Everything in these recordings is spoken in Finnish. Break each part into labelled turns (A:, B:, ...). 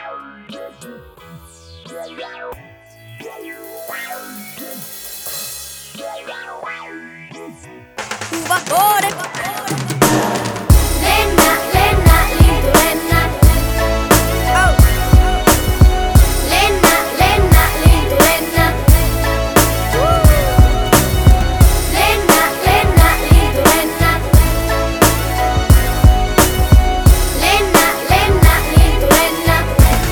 A: Kuva koode.
B: Lennä, lennä, lintu lennä. Lennä, lennä, lintu lennä. Lennä, lennä, lintu lennä. Lennä, lennä, lintu lennä.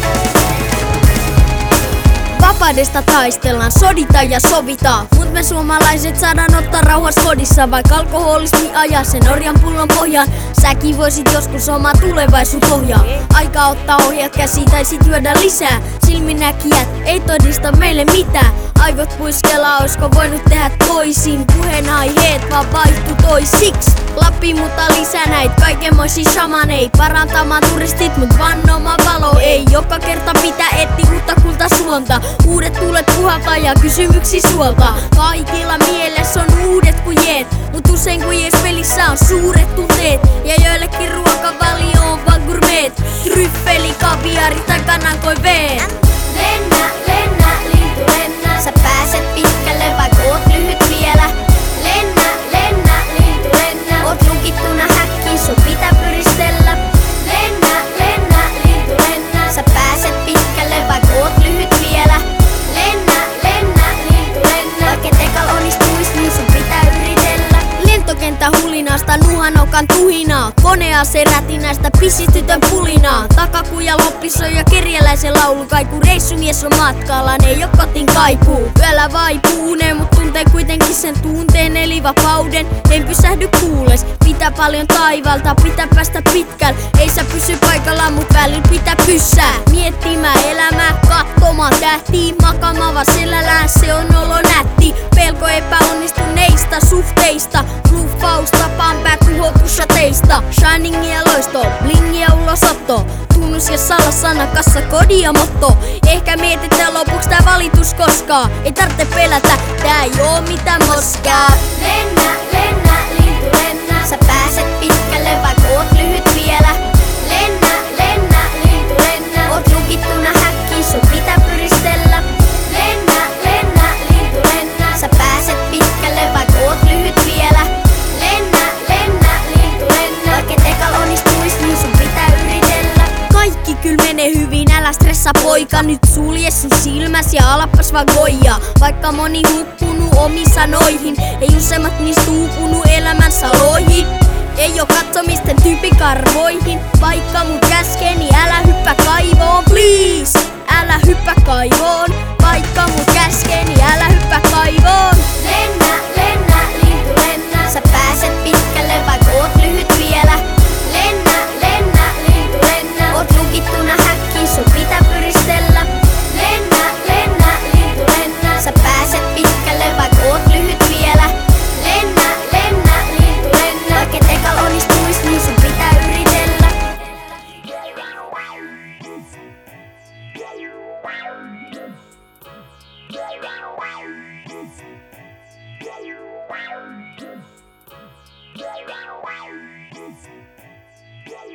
A: Vapaudesta taistellaan, soditaan ja sovitaan. Mut me suomalaiset saadaan ottaa rauhassa kodissa. Vaikka alkoholismi ajaa sen Norjan pullon pohjaan. Säkin voisit joskus omaa tulevaisuut ohjaa. Aika ottaa ohjat käsi tai sit juoda lisää. Silminnäkijät ei todista meille mitään. Aivot puiskelaa, oisko voinut tehdä toisin. Puheenaiheet vaan vaihtu toisiksi. Lappi mutta lisää näit kaikenmoisia shamanei. Parantamaan turistit mut vannomaan valo ei. Joka kerta pitää etti uutta kultasuonta. Uudet tuulet puhaltaa ja kysymyksiä suoltaa. Kaikilla mielessä on uudet kujeet. Mut usein kujees pelissä on suuret tunteet. Ja joillekin ruokavalio on vaan gourmet. Tryffeli, kaviari tai kanankoiveet.
B: Lennä, lennä, lintu lennä. Sä pääset pitkälle vaik oot lyhyt vielä. Lennä, lennä, lintu lennä. Oot lukittuna häkkiin, sun pitää pyristellä. Lennä, lennä, lintu lennä. Sä pääset pitkälle vaik oot lyhyt vielä. Lennä, lennä, lintu lennä. Vaik et ekal onnistuis, niin sun pitää yritellä.
A: Lentokenttä hulinasta, nuhanokan tuhinaa. Konease rätinästä, pissistytön pulinaa. Takakuja loppisoi ja kerjäläisen laulu kaikuu. Reissumies on matkalla, ei oo kotiin kaipuu. Yöllä vaipuu une, mut tuntee kuitenkin sen tunteen eli vapauden. En pysähdy kuules, pitää paljon taivalta, pitää päästä pitkälle. Ei sä pysy paikallaan, mut välillä pitää pyssää. Miettimään elämää, katsomaan tähtiä. Makaamaan vaan selällään, se on olo nätti. Pelko epäonnistuneista suhteista. Bluffausta, pampää tuhotussateista. Shiningia loisto, blingia ulosotto. Tunnus ja salasana, kassa, kodi ja motto. Ehkä mietitään lopuks tää valitus koskaan. Ei tarvitse pelätä, tää ei oo mitään moskaa.
B: Lennä, lennä, lintu lennä. Sä pääset pitkälle vaik oot lyhyt vielä. Lennä, lennä, lintu lennä. Oot lukittuna häkkiin, sun pitää pyristellä. Lennä, lennä, lintu lennä. Sä pääset pitkälle vaik oot lyhyt vielä. Lennä, lennä, lintu lennä. Vaik et ekal onnistuis, niin sun pitää yritellä.
A: Kaikki kyl menee hyvin, älä stressaa poika. Nyt sulje sun silmäs ja alapas vaan goijaa. Vaikka moni hukkunut omiin sanoihin, ei useimmat niistä uupunut elämänsä loihin. Ei oo katsomisten tyypikarvoihin. Vaikka mut käskee, niin älä hyppää kaivoon, please. Älä hyppää kaivoon. Vaikka mut käskee, niin älä hyppää kaivoon.
B: Lennä, lennä, lintu lennä. Sä pääset pitkälle vaik oot lyhyt vielä. Lennä, lennä, lintu lennä. Oot lukittuna häkkiin, sun pitää pyristellä. Lennä, lennä, lintu lennä. Sä pääset pitkälle vaik oot lyhyt vielä. Lennä, lennä, lintu lennä. Vaik et ekal onnistuis, niin sun pitää yritellä.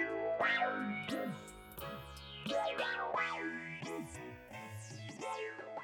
C: Yeah.